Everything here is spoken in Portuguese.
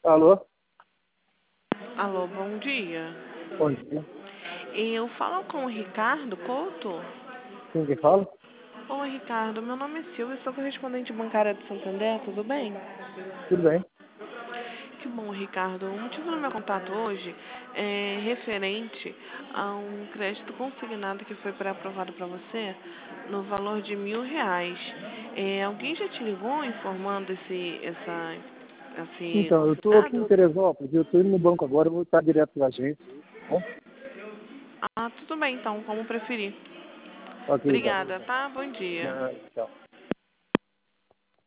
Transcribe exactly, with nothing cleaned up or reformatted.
Alô? Alô, bom dia. Bom dia. Eu falo com o Ricardo Couto? Quem que fala? Oi, Ricardo. Meu nome é Silvia, sou correspondente bancária de Santander, tudo bem? Tudo bem? Que bom, Ricardo. O motivo do meu contato hoje é referente a um crédito consignado que foi pré-aprovado para você no valor de mil reais. É, alguém já te ligou informando esse, essa, esse Então, eu estou aqui em consignado? Teresópolis, eu estou indo no banco agora, eu vou estar direto para a agência. Tá bom? Ah, tudo bem então, como preferir. Ok, então. Obrigada, tá? Bom dia. Ah, tchau.